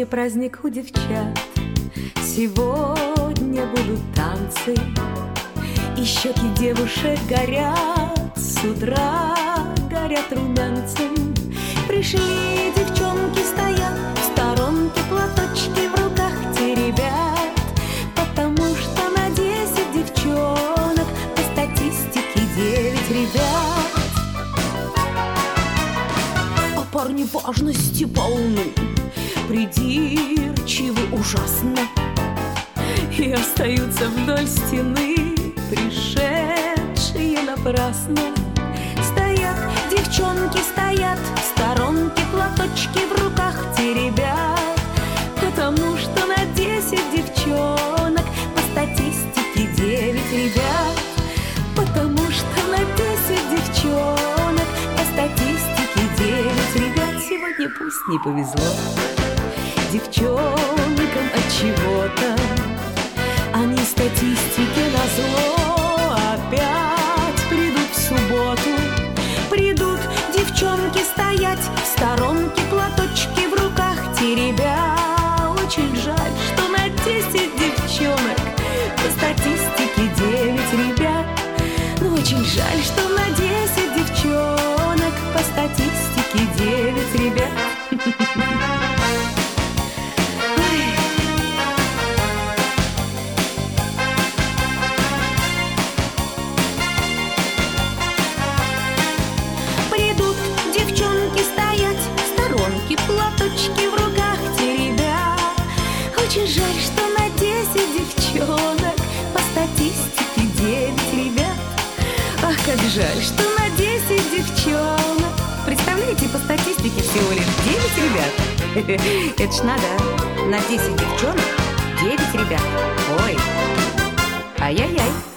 Сегодня праздник у девчат, сегодня будут танцы, и щеки девушек горят, с утра горят румянцем. Пришли девчонки, стоят в сторонке, платочки в руках теребят, потому что на 10 девчонок по статистике 9 ребят. А парни важности полны, придирчивы ужасно, и остаются вдоль стены, пришедшие напрасно. Стоят девчонки, стоят в сторонке, платочки в руках теребят, потому что на 10 девчонок по статистике 9 ребят. Потому что на 10 девчонок по статистике 9 ребят. Сегодня пусть не повезло девчонкам от чего-то, они статистике назло опять придут в субботу. Придут девчонки стоять в сторонке, платочки в руках теребя. Очень жаль, что на 10 девчонок по статистике 9 ребят. Но очень жаль, что на 10 девчонок по статистике 9 ребят. Платочки в руках теребя. Очень жаль, что на 10 девчонок по статистике 9 ребят. Ах, как жаль, что на 10 девчонок, представляете, по статистике всего лишь 9 ребят. Это ж надо, на 10 девчонок 9 ребят. Ой, ай-яй-яй.